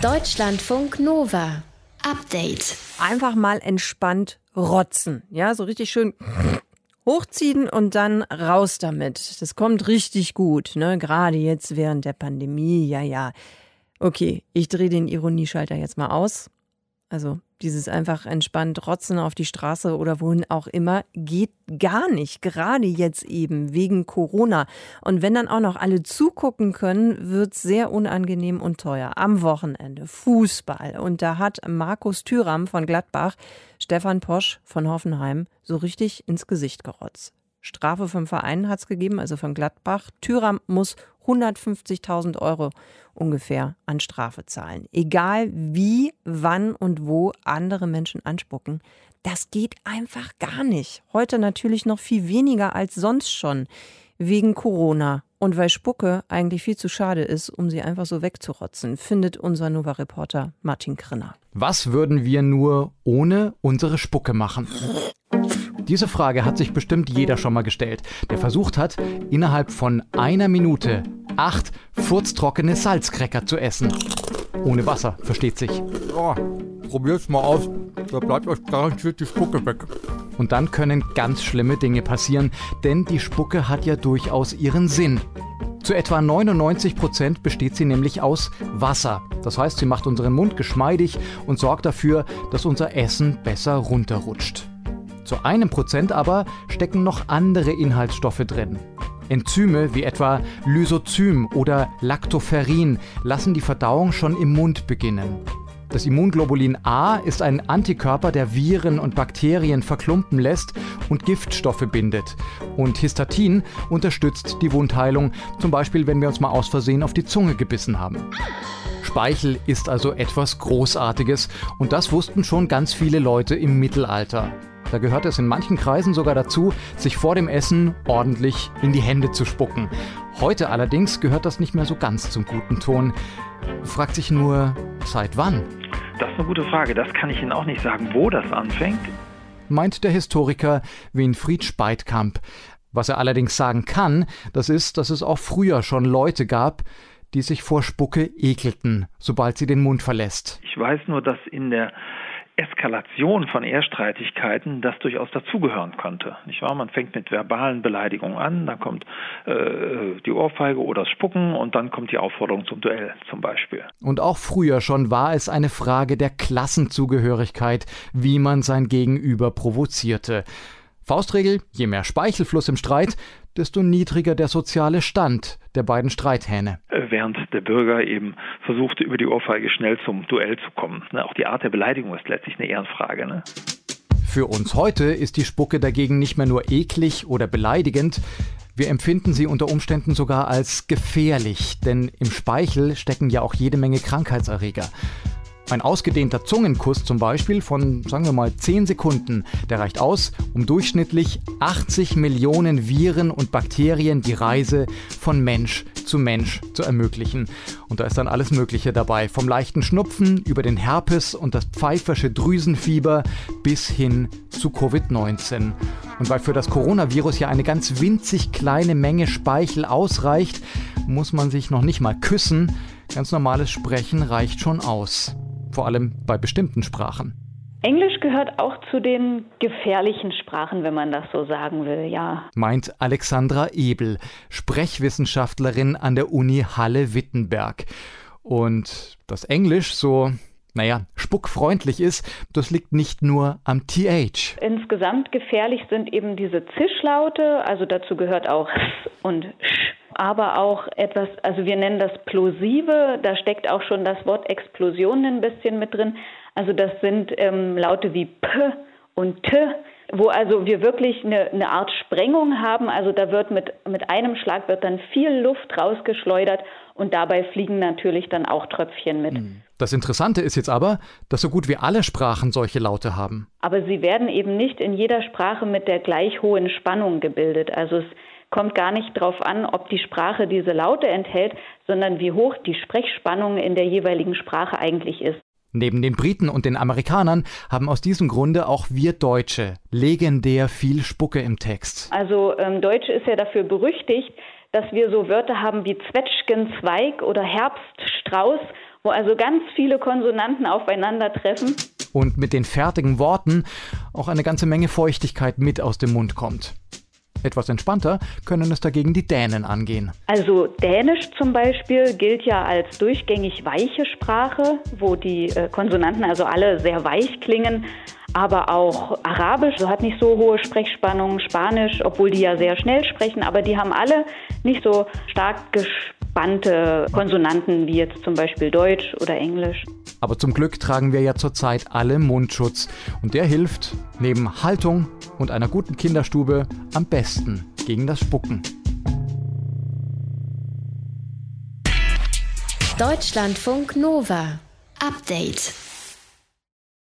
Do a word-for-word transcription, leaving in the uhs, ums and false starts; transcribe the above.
Deutschlandfunk Nova. Update. Einfach mal entspannt rotzen. Ja, so richtig schön hochziehen und dann raus damit. Das kommt richtig gut, ne? Gerade jetzt während der Pandemie. Ja, ja. Okay, ich drehe den Ironieschalter jetzt mal aus. Also dieses einfach entspannt rotzen auf die Straße oder wohin auch immer geht gar nicht. Gerade jetzt eben wegen Corona. Und wenn dann auch noch alle zugucken können, wird es sehr unangenehm und teuer. Am Wochenende Fußball. Und da hat Markus Thüram von Gladbach Stefan Posch von Hoffenheim so richtig ins Gesicht gerotzt. Strafe vom Verein hat es gegeben, also von Gladbach. Thüram muss hundertfünfzigtausend Euro ungefähr an Strafe zahlen. Egal wie, wann und wo andere Menschen anspucken, das geht einfach gar nicht. Heute natürlich noch viel weniger als sonst schon wegen Corona. Und weil Spucke eigentlich viel zu schade ist, um sie einfach so wegzurotzen, findet unser Nova-Reporter Martin Krinner. Was würden wir nur ohne unsere Spucke machen? Diese Frage hat sich bestimmt jeder schon mal gestellt, der versucht hat, innerhalb von einer Minute acht furztrockene Salzcracker zu essen. Ohne Wasser, versteht sich. Ja, probiert's mal aus, da bleibt euch garantiert die Spucke weg. Und dann können ganz schlimme Dinge passieren, denn die Spucke hat ja durchaus ihren Sinn. Zu etwa neunundneunzig Prozent besteht sie nämlich aus Wasser. Das heißt, sie macht unseren Mund geschmeidig und sorgt dafür, dass unser Essen besser runterrutscht. Zu einem Prozent aber stecken noch andere Inhaltsstoffe drin. Enzyme wie etwa Lysozym oder Lactoferrin lassen die Verdauung schon im Mund beginnen. Das Immunglobulin A ist ein Antikörper, der Viren und Bakterien verklumpen lässt und Giftstoffe bindet. Und Histatin unterstützt die Wundheilung, zum Beispiel wenn wir uns mal aus Versehen auf die Zunge gebissen haben. Speichel ist also etwas Großartiges und das wussten schon ganz viele Leute im Mittelalter. Da gehört es in manchen Kreisen sogar dazu, sich vor dem Essen ordentlich in die Hände zu spucken. Heute allerdings gehört das nicht mehr so ganz zum guten Ton. Fragt sich nur, seit wann? Das ist eine gute Frage. Das kann ich Ihnen auch nicht sagen, wo das anfängt. Meint der Historiker Winfried Speitkamp. Was er allerdings sagen kann, das ist, dass es auch früher schon Leute gab, die sich vor Spucke ekelten, sobald sie den Mund verlässt. Ich weiß nur, dass in der Eskalation von Ehrstreitigkeiten das durchaus dazugehören konnte. Nicht wahr? Man fängt mit verbalen Beleidigungen an, dann kommt äh, die Ohrfeige oder das Spucken und dann kommt die Aufforderung zum Duell zum Beispiel. Und auch früher schon war es eine Frage der Klassenzugehörigkeit, wie man sein Gegenüber provozierte. Faustregel, je mehr Speichelfluss im Streit, desto niedriger der soziale Stand der beiden Streithähne. Während der Bürger eben versuchte, über die Ohrfeige schnell zum Duell zu kommen. Auch die Art der Beleidigung ist letztlich eine Ehrenfrage. Ne? Für uns heute ist die Spucke dagegen nicht mehr nur eklig oder beleidigend. Wir empfinden sie unter Umständen sogar als gefährlich, denn im Speichel stecken ja auch jede Menge Krankheitserreger. Ein ausgedehnter Zungenkuss zum Beispiel von, sagen wir mal, zehn Sekunden, der reicht aus, um durchschnittlich achtzig Millionen Viren und Bakterien die Reise von Mensch zu Mensch zu ermöglichen. Und da ist dann alles Mögliche dabei, vom leichten Schnupfen über den Herpes und das pfeifersche Drüsenfieber bis hin zu Covid neunzehn. Und weil für das Coronavirus ja eine ganz winzig kleine Menge Speichel ausreicht, muss man sich noch nicht mal küssen. Ganz normales Sprechen reicht schon aus. Vor allem bei bestimmten Sprachen. Englisch gehört auch zu den gefährlichen Sprachen, wenn man das so sagen will, ja. Meint Alexandra Ebel, Sprechwissenschaftlerin an der Uni Halle-Wittenberg. Und dass Englisch so, naja, spuckfreundlich ist, das liegt nicht nur am T H. Insgesamt gefährlich sind eben diese Zischlaute, also dazu gehört auch S und Sch. Aber auch etwas, also wir nennen das Plosive, da steckt auch schon das Wort Explosion ein bisschen mit drin. Also das sind ähm, Laute wie P und T, wo also wir wirklich eine, eine Art Sprengung haben. Also da wird mit, mit einem Schlag wird dann viel Luft rausgeschleudert und dabei fliegen natürlich dann auch Tröpfchen mit. Das Interessante ist jetzt aber, dass so gut wie alle Sprachen solche Laute haben. Aber sie werden eben nicht in jeder Sprache mit der gleich hohen Spannung gebildet. Also es kommt gar nicht darauf an, ob die Sprache diese Laute enthält, sondern wie hoch die Sprechspannung in der jeweiligen Sprache eigentlich ist. Neben den Briten und den Amerikanern haben aus diesem Grunde auch wir Deutsche legendär viel Spucke im Text. Also ähm, Deutsch ist ja dafür berüchtigt, dass wir so Wörter haben wie Zwetschgenzweig oder Herbststrauß wo also ganz viele Konsonanten aufeinandertreffen. Und mit den fertigen Worten auch eine ganze Menge Feuchtigkeit mit aus dem Mund kommt. Etwas entspannter können es dagegen die Dänen angehen. Also Dänisch zum Beispiel gilt ja als durchgängig weiche Sprache, wo die äh, Konsonanten also alle sehr weich klingen. Aber auch Arabisch so hat nicht so hohe Sprechspannung, Spanisch, obwohl die ja sehr schnell sprechen, aber die haben alle nicht so stark gespannte Konsonanten wie jetzt zum Beispiel Deutsch oder Englisch. Aber zum Glück tragen wir ja zurzeit alle Mundschutz. Und der hilft neben Haltung und einer guten Kinderstube am besten gegen das Spucken. Deutschlandfunk Nova. Update.